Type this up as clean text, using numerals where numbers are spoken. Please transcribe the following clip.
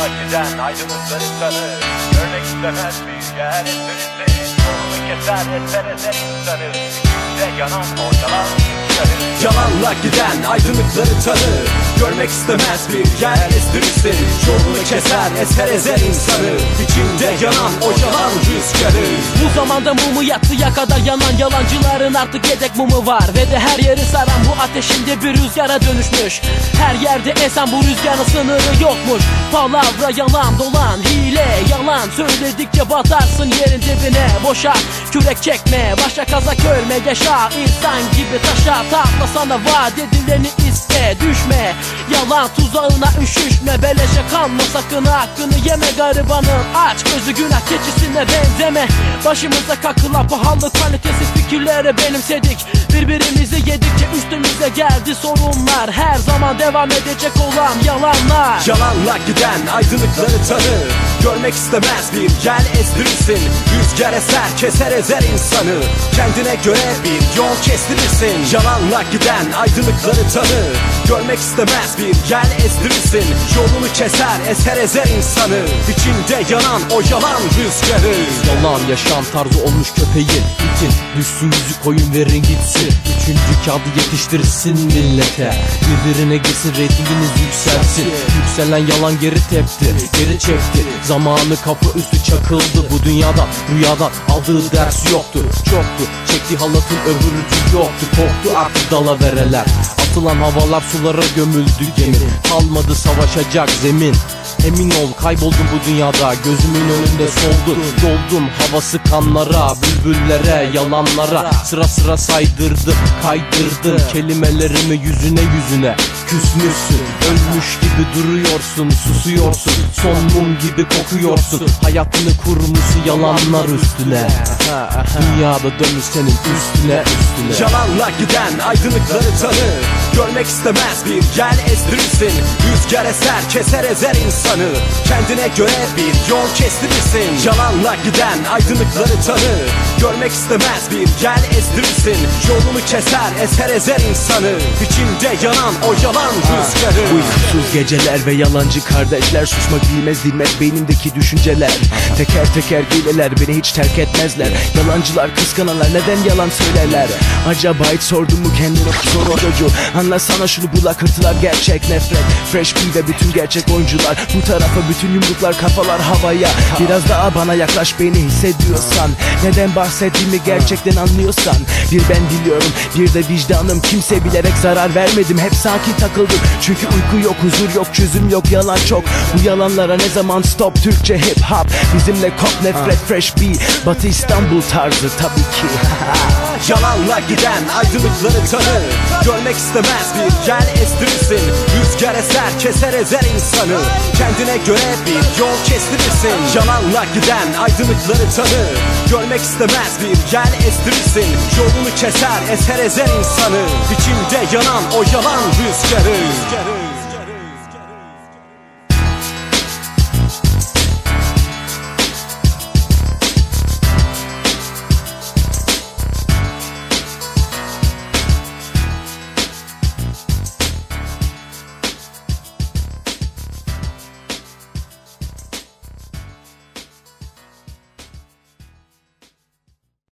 Yalanla giden aydınlıkları tanır. Görmek istemez bir yer esirsin. Yolunu keser eser ezer insanı. İçinde yanan o yalan rüzgarı. Yalanla giden aydınlıkları tanır. Görmek istemez bir yer estirirsin. Yolunu keser eser ezer insanı. İçinde yanan o yalan rüzgarı. Bu zamanda mumu yatsıya kadar yanan yalancıların artık yedek mumu var. Ve de her yeri saran bu ateşinde bir rüzgara dönüşmüş. Her yerde esen bu rüzgarın sınırı yokmuş. Palavra yalan dolan hile yalan. Söyledikçe batarsın yerin dibine. Boşa kürek çekme, başa kazak örme. Yaşa insan gibi taşa tatla, sana vaat edileni iste. Düşme yalan tuzağına üşüşme. Beleşe kanma sakın, hakkını yeme garibanın. Aç gözü günah keçisine benzeme. Başımıza kakıla pahalı kalitesiz fikirleri benimsedik. Birbirimizi yedikçe üstümüze geldi sorunlar. Her zaman devam edecek olan yalanlar. Yalanla giden aydınlıkları tanır. Görmek istemez bir yer estirirsin. Rüzgar eser keser ezer insanı. Kendine göre bir yol kestirirsin. Yalanla giden aydınlıkları tanır. Görmek istemez bir yer estirirsin. Yolunu keser eser ezer insanı. İçinde yanan o yalan rüzgarı. Yalan yaşam tarzı olmuş köpeğin. İtin düşsün yüzü koyun verin gitsin. Üçüncü kağıdı yetiştirsin millete. Birbirine girsin reytinginiz yükselsin. Yükselen yalan geri tepti, geri çekti. Zamanı kafa üstü çakıldı. Bu dünyadan rüyadan aldığı ders yoktu. Çoktu çektiği halatın öbürücü yoktu. Korktu artık dalavereler. Atılan havalar sulara gömüldü gemi. Kalmadı savaşacak zemin. Emin ol kayboldum bu dünyada. Gözümün önünde soldu. Doldum havası kanlara, bülbüllere, yalanlara. Sıra sıra saydırdım, kaydırdım kelimelerimi yüzüne yüzüne. Küsmüşsün, ölmüş gibi duruyorsun, susuyorsun. Son mum gibi kokuyorsun. Hayatını kurmuşsun yalanlar üstüne. Dünyada dönmüş senin üstüne üstüne. Yalanla giden aydınlıkları tanır. Görmek istemez bir yer estirirsin. Rüzgar eser keser ezer insanı. Kendine göre bir yol kestirirsin. Yalanla giden aydınlıkları tanır. Görmek istemez bir yer estirirsin. Yolunu keser eser ezer insanı. İçinde yanan o yalan rüzgarı. Uykusuz geceler ve yalancı kardeşler. Susmak bilmez dinmez beynimdeki düşünceler. Teker teker hileler beni hiç terk etmezler. Yalancılar kıskananlar neden yalan söylerler? Acaba hiç sordun mu kendine soru çocuğu? Anlasana şunu, bu lakırtılar gerçek nefret. Fresh B ve bütün gerçek oyuncular. Bu tarafa bütün yumruklar kafalar havaya. Biraz daha bana yaklaş beni hissediyorsan. Neden bahsettiğimi gerçekten anlıyorsan. Bir ben biliyorum bir de vicdanım. Kimse bilerek zarar vermedim, hep sakin takıldım. Çünkü uyku yok, huzur yok, çözüm yok, yalan çok. Bu yalanlara ne zaman stop? Türkçe hip hop bizimle kop nefret. Fresh B Batı İstanbul tarzı tabii ki. Yalanla giden aydınlıkları tanır. Görmek istemez bir yer estirirsin. Rüzgar eser keser ezer insanı. Kendine göre bir yol kestirirsin. Yalanla giden aydınlıkları tanır. Görmek istemez bir yer estirirsin. Yolunu keser eser ezer insanı. İçinde yanan o yalan rüzgarı.